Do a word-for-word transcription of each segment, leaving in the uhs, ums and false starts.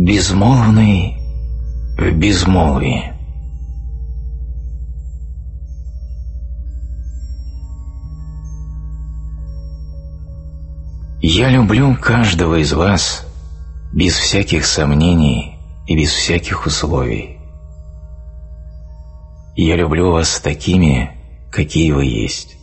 Безмолвный в безмолвии. Я люблю каждого из вас без всяких сомнений и без всяких условий. Я люблю вас такими, какие вы есть.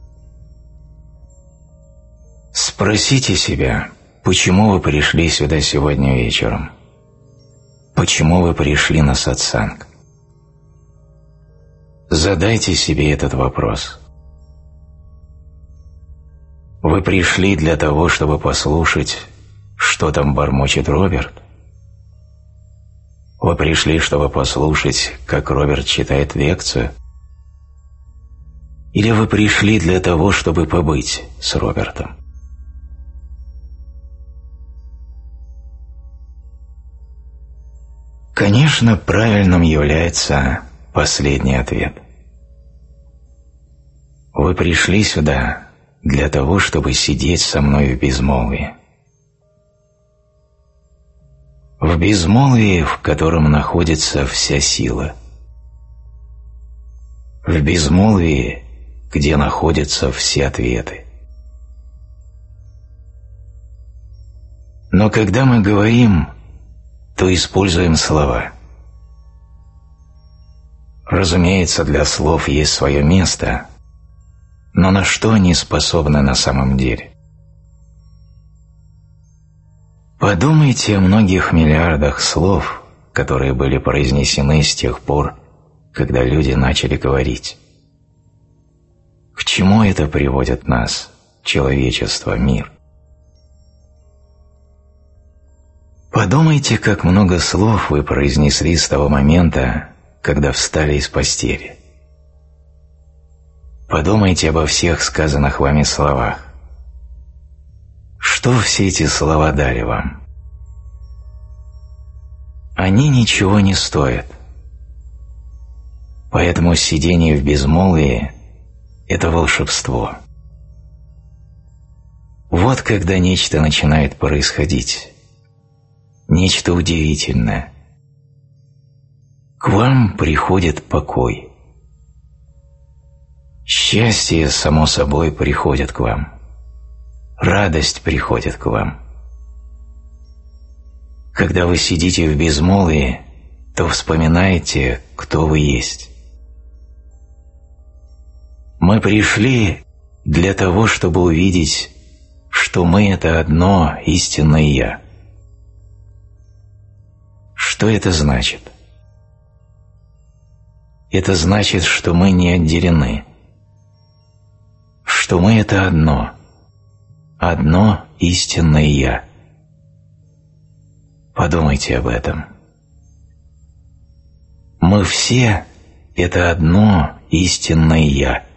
Спросите себя, почему вы пришли сюда сегодня вечером? Почему вы пришли на сатсанг? Задайте себе этот вопрос. Вы пришли для того, чтобы послушать, что там бормочет Роберт? Вы пришли, чтобы послушать, как Роберт читает лекцию? Или вы пришли для того, чтобы побыть с Робертом? Конечно, правильным является последний ответ. Вы пришли сюда для того, чтобы сидеть со мной в безмолвии. В безмолвии, в котором находится вся сила. В безмолвии, где находятся все ответы. Но когда мы говорим, то используем слова. Разумеется, для слов есть свое место, но на что они способны на самом деле? Подумайте о многих миллиардах слов, которые были произнесены с тех пор, когда люди начали говорить. К чему это приводит нас, человечество, мир? Подумайте, как много слов вы произнесли с того момента, когда встали из постели. Подумайте обо всех сказанных вами словах. Что все эти слова дали вам? Они ничего не стоят. Поэтому сидение в безмолвии – это волшебство. Вот когда нечто начинает происходить. Нечто удивительное. К вам приходит покой. Счастье, само собой, приходит к вам. Радость приходит к вам. Когда вы сидите в безмолвии, то вспоминаете, кто вы есть. Мы пришли для того, чтобы увидеть, что мы – это одно истинное «Я». Что это значит? Это значит, что мы не отделены, что мы – это одно, одно истинное «Я». Подумайте об этом. Мы все – это одно истинное «Я».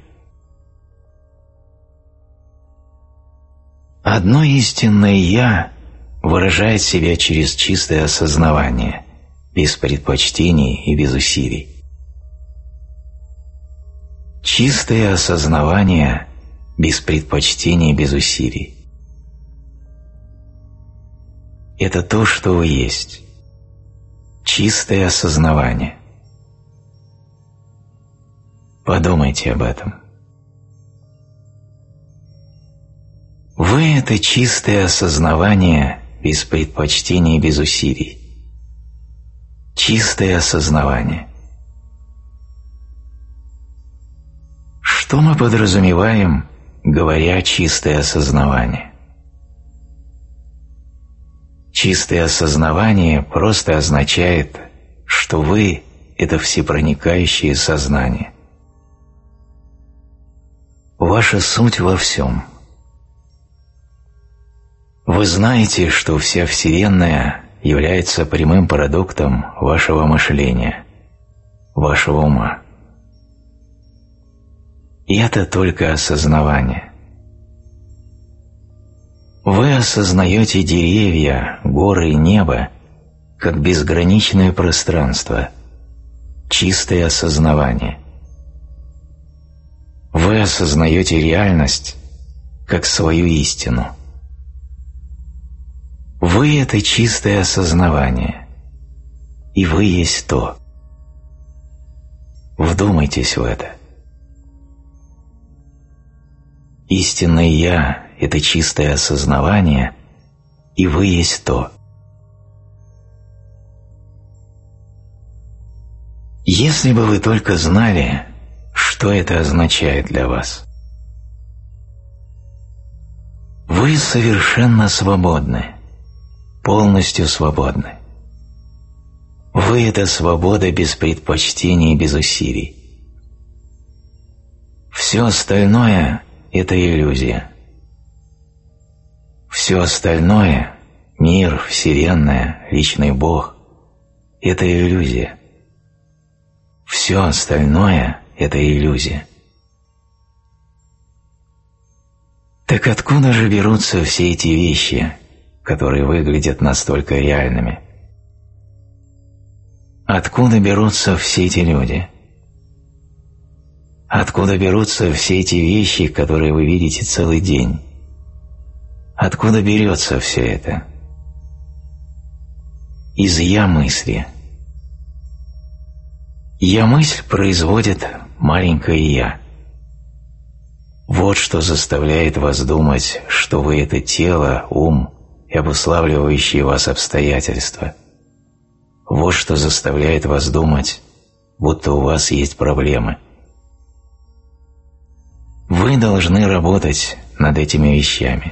Одно истинное «Я» выражает себя через чистое осознавание, без предпочтений и без усилий. Чистое осознавание без предпочтений и без усилий. Это то, что вы есть. Чистое осознавание. Подумайте об этом. Вы – это чистое осознавание без предпочтений и без усилий. Чистое осознавание. Что мы подразумеваем, говоря «чистое осознавание»? Чистое осознавание просто означает, что вы – это всепроникающее сознание. Ваша суть во всем. Вы знаете, что вся Вселенная является прямым продуктом вашего мышления, вашего ума. И это только осознавание. Вы осознаете деревья, горы и небо как безграничное пространство, чистое осознавание. Вы осознаете реальность как свою истину. Вы – это чистое осознавание, и вы есть то. Вдумайтесь в это. Истинное «Я» – это чистое осознавание, и вы есть то. Если бы вы только знали, что это означает для вас. Вы совершенно свободны, полностью свободны. Вы – это свобода без предпочтений и без усилий. Все остальное – это иллюзия. Все остальное – мир, Вселенная, личный Бог – это иллюзия. Все остальное – это иллюзия. Так откуда же берутся все эти вещи, которые выглядят настолько реальными? Откуда берутся все эти люди? Откуда берутся все эти вещи, которые вы видите целый день? Откуда берется все это? Из «я-мысли». «Я-мысль» производит маленькое «я». Вот что заставляет вас думать, что вы – это тело, ум и обуславливающие вас обстоятельства. Вот что заставляет вас думать, будто у вас есть проблемы. Вы должны работать над этими вещами.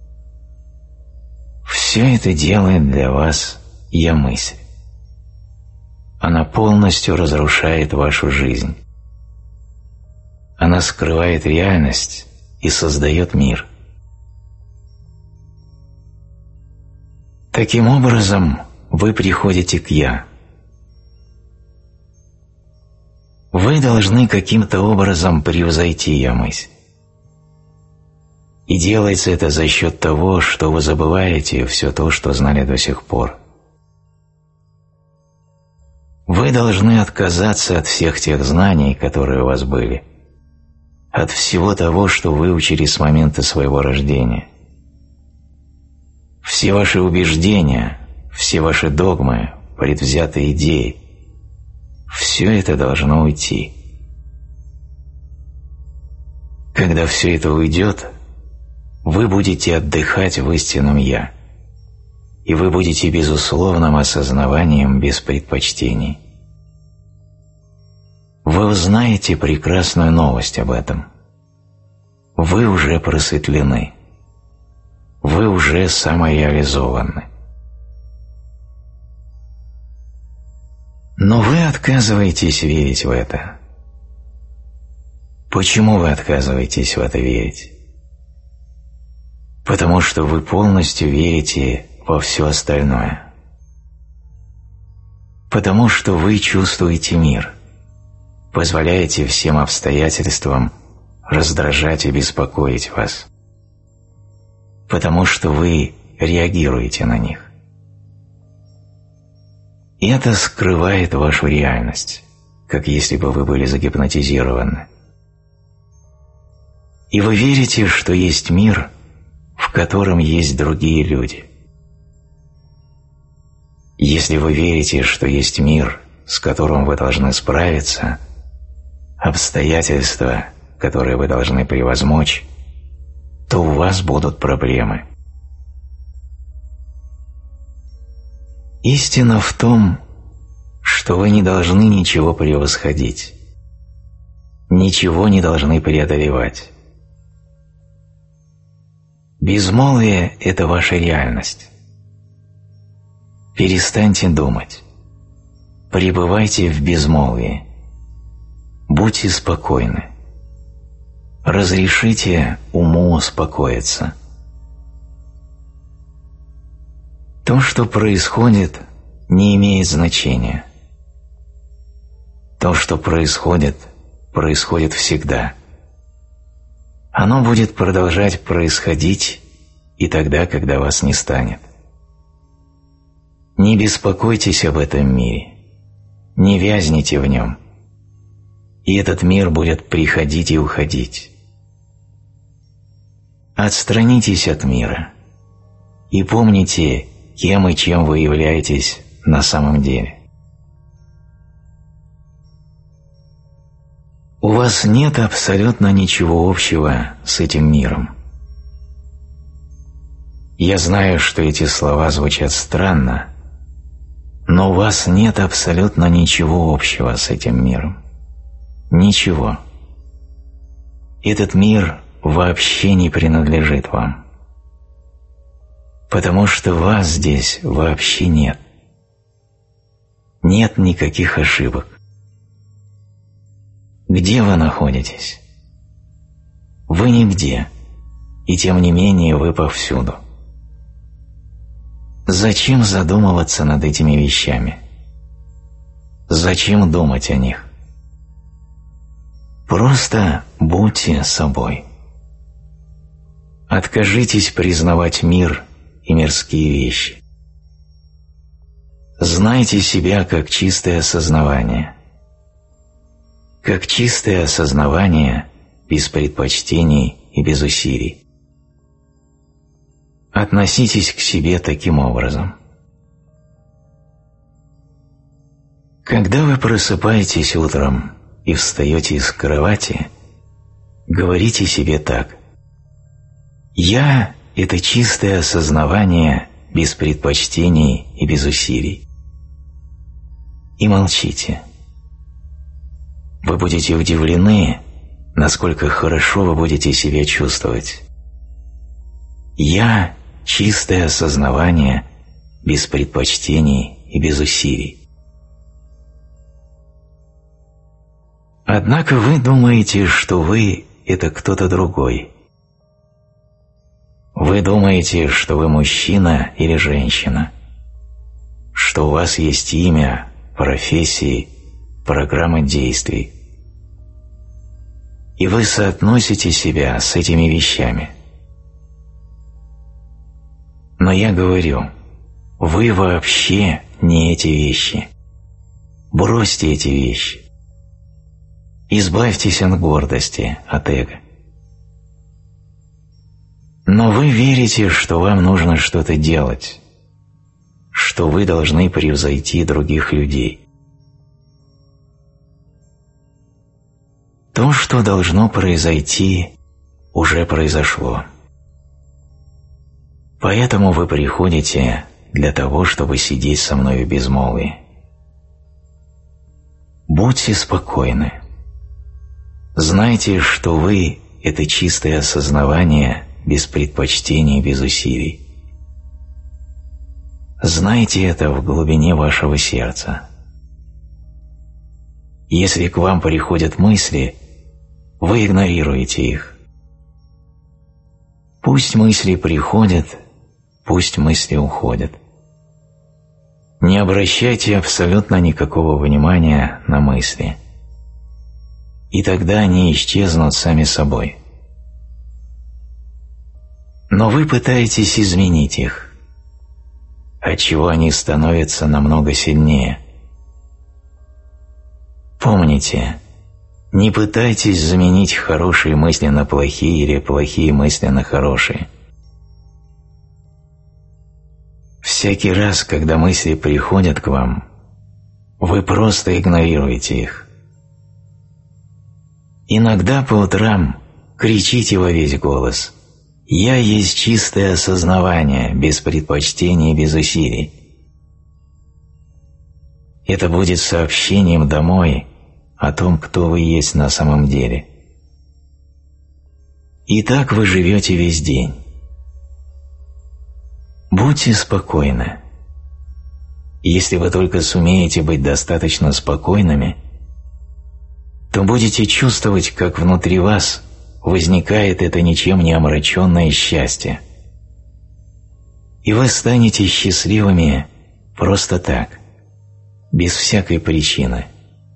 Все это делает для вас «я-мысль». Она полностью разрушает вашу жизнь. Она скрывает реальность и создает мир. Таким образом, вы приходите к «я». Вы должны каким-то образом превзойти «я-мысль». И делается это за счет того, что вы забываете все то, что знали до сих пор. Вы должны отказаться от всех тех знаний, которые у вас были, от всего того, что выучили с момента своего рождения. Все ваши убеждения, все ваши догмы, предвзятые идеи – все это должно уйти. Когда все это уйдет, вы будете отдыхать в истинном «Я», и вы будете безусловным осознаванием без предпочтений. Вы узнаете прекрасную новость об этом. Вы уже просветлены. Вы уже самореализованы. Но вы отказываетесь верить в это. Почему вы отказываетесь в это верить? Потому что вы полностью верите во все остальное. Потому что вы чувствуете мир, позволяете всем обстоятельствам раздражать и беспокоить вас. Потому что вы реагируете на них. И это скрывает вашу реальность, как если бы вы были загипнотизированы. И вы верите, что есть мир, в котором есть другие люди. Если вы верите, что есть мир, с которым вы должны справиться, обстоятельства, которые вы должны превозмочь, то у вас будут проблемы. Истина в том, что вы не должны ничего превосходить, ничего не должны преодолевать. Безмолвие – это ваша реальность. Перестаньте думать. Пребывайте в безмолвии. Будьте спокойны. Разрешите уму успокоиться. То, что происходит, не имеет значения. То, что происходит, происходит всегда. Оно будет продолжать происходить и тогда, когда вас не станет. Не беспокойтесь об этом мире, не вязните в нем, и этот мир будет приходить и уходить. Отстранитесь от мира и помните кем и чем вы являетесь на самом деле. У вас нет абсолютно ничего общего с этим миром. Я знаю, что эти слова звучат странно, но у вас нет абсолютно ничего общего с этим миром. Ничего. Этот мир вообще не принадлежит вам, потому что вас здесь вообще нет. Нет никаких ошибок. Где вы находитесь? Вы нигде, и тем не менее вы повсюду. Зачем задумываться над этими вещами? Зачем думать о них? Просто будьте собой. Откажитесь признавать мир и мирские вещи. Знайте себя как чистое осознавание. Как чистое осознавание без предпочтений и без усилий. Относитесь к себе таким образом. Когда вы просыпаетесь утром и встаете из кровати, говорите себе так: «Я – это чистое осознавание без предпочтений и без усилий». И молчите. Вы будете удивлены, насколько хорошо вы будете себя чувствовать. «Я – чистое осознавание без предпочтений и без усилий». Однако вы думаете, что вы – это кто-то другой. Вы думаете, что вы мужчина или женщина, что у вас есть имя, профессии, программа действий. И вы соотносите себя с этими вещами. Но я говорю, вы вообще не эти вещи. Бросьте эти вещи. Избавьтесь от гордости, от эго. Но вы верите, что вам нужно что-то делать, что вы должны превзойти других людей. То, что должно произойти, уже произошло. Поэтому вы приходите для того, чтобы сидеть со мной в безмолвии. Будьте спокойны. Знайте, что вы – это чистое осознавание без предпочтений, без усилий. Знайте это в глубине вашего сердца. Если к вам приходят мысли, вы игнорируете их. Пусть мысли приходят, пусть мысли уходят. Не обращайте абсолютно никакого внимания на мысли. И тогда они исчезнут сами собой. Но вы пытаетесь изменить их, отчего они становятся намного сильнее. Помните, не пытайтесь заменить хорошие мысли на плохие или плохие мысли на хорошие. Всякий раз, когда мысли приходят к вам, вы просто игнорируете их. Иногда по утрам кричите во весь голос: «Я есть чистое осознавание, без предпочтений и без усилий». Это будет сообщением домой о том, кто вы есть на самом деле. И так вы живете весь день. Будьте спокойны. Если вы только сумеете быть достаточно спокойными, то будете чувствовать, как внутри вас возникает это ничем не омраченное счастье. И вы станете счастливыми просто так, без всякой причины.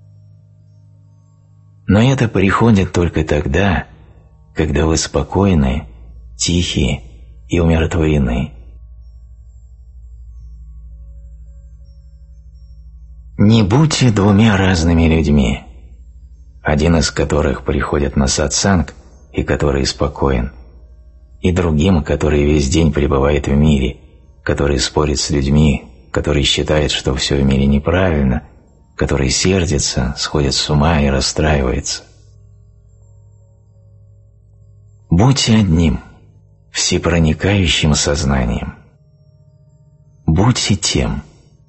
Но это приходит только тогда, когда вы спокойны, тихие и умиротворены. Не будьте двумя разными людьми, один из которых приходит на сатсанг и который спокоен, и другим, который весь день пребывает в мире который спорит с людьми, который считает, что все в мире неправильно, который сердится, сходит с ума и расстраивается. Будьте одним, всепроникающим сознанием. Будьте тем.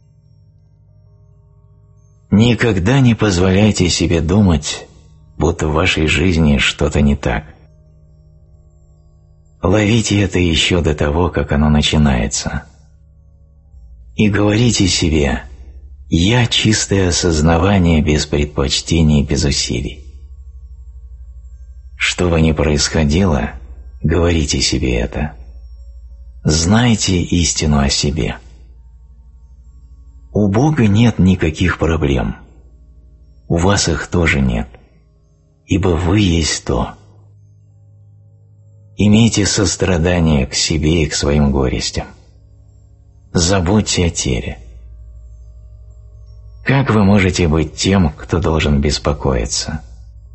Никогда не позволяйте себе думать, будто в вашей жизни что-то не так. Ловите это еще до того, как оно начинается. И говорите себе: «Я чистое осознавание без предпочтений, без усилий». Что бы ни происходило, говорите себе это. Знайте истину о себе. У Бога нет никаких проблем. У вас их тоже нет, ибо вы есть то. Имейте сострадание к себе и к своим горестям. Забудьте о теле. Как вы можете быть тем, кто должен беспокоиться?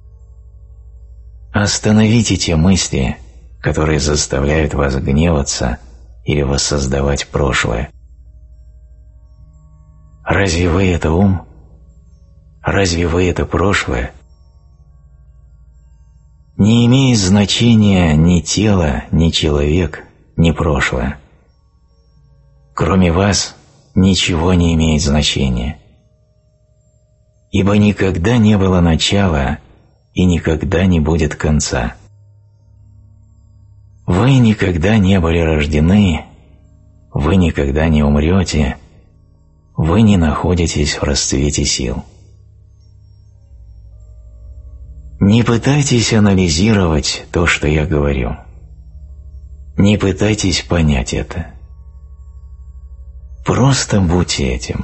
Остановите те мысли, которые заставляют вас гневаться или воссоздавать прошлое. Разве вы это ум? Разве вы это прошлое? Не имеет значения ни тело, ни человек, ни прошлое. Кроме вас ничего не имеет значения. Ибо никогда не было начала и никогда не будет конца. Вы никогда не были рождены, вы никогда не умрете, вы не находитесь в расцвете сил. Не пытайтесь анализировать то, что я говорю. Не пытайтесь понять это. Просто будьте этим.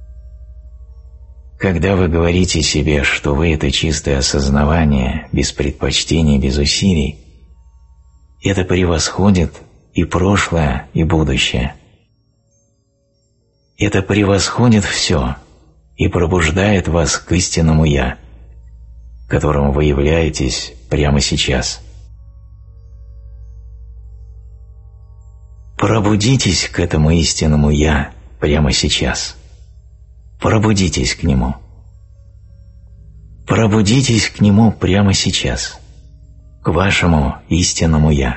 Когда вы говорите себе, что вы – это чистое осознавание, без предпочтений, без усилий, это превосходит и прошлое, и будущее. Это превосходит все и пробуждает вас к истинному «Я», которым вы являетесь прямо сейчас. Пробудитесь к этому истинному «Я» прямо сейчас. Пробудитесь к нему. Пробудитесь к нему прямо сейчас, к вашему истинному «Я».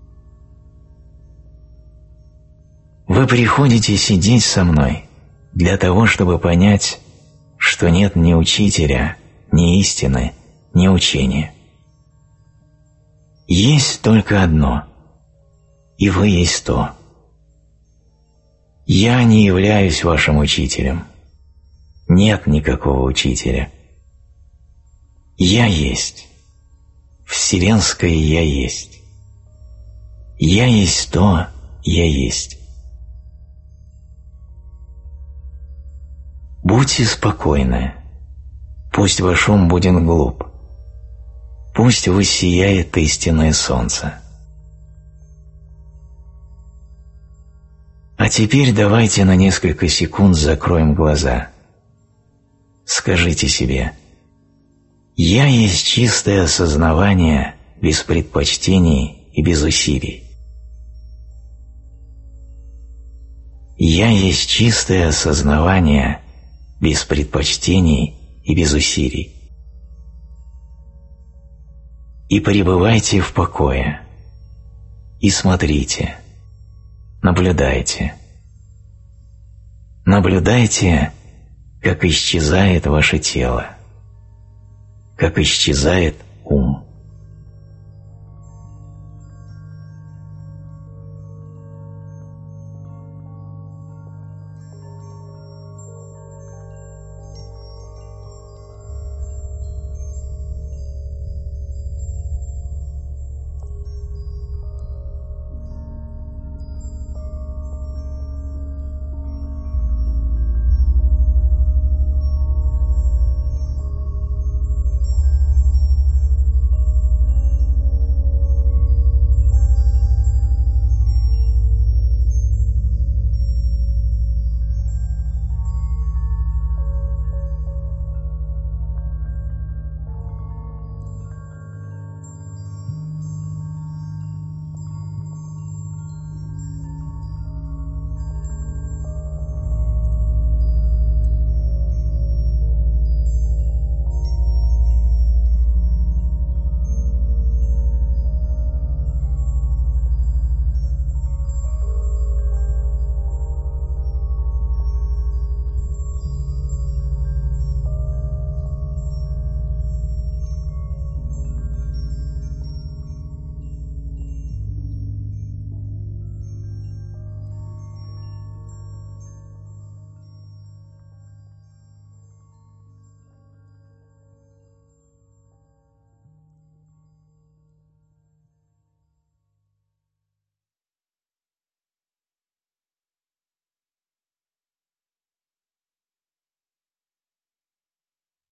Вы приходите сидеть со мной для того, чтобы понять, что нет ни учителя, ни истины, ни учения. Есть только одно, и вы есть то. Я не являюсь вашим учителем. Нет никакого учителя. Я есть. Вселенское Я есть. Я есть то, Я есть. Будьте спокойны. Пусть ваш ум будет глуп. Пусть воссияет истинное солнце. А теперь давайте на несколько секунд закроем глаза. Скажите себе: «Я есть чистое осознавание без предпочтений и без усилий». «Я есть чистое осознавание без предпочтений и без усилий». И пребывайте в покое. И смотрите. Наблюдайте. Наблюдайте, как исчезает ваше тело, как исчезает ум.